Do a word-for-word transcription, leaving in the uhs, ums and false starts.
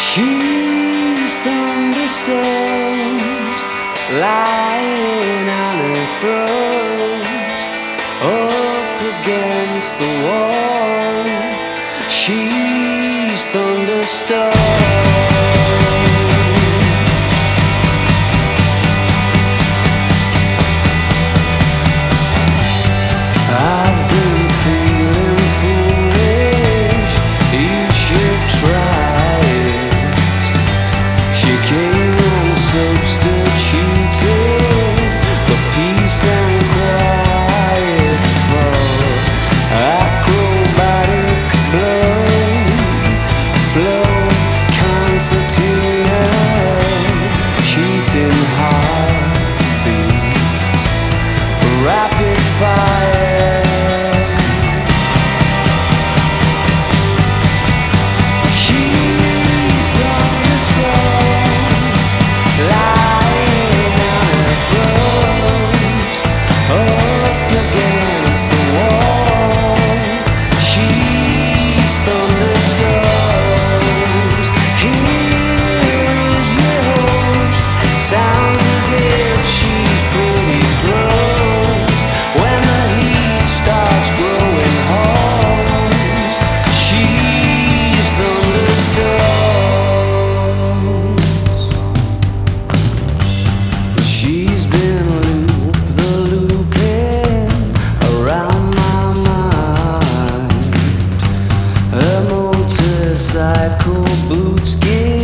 She's thunderstorms lying on her front, up against the wall. She's thunderstorms. I've been feeling foolish, you should try it. She came and substituted the peace and quiet for acrobatic blood flow, concertina, cheating heartbeat, rapid fire. Sounds as if she's pretty close. When the heat starts growing holes, she's thunderstorms. She's been loop the looping around my mind. Her motorcycle boots give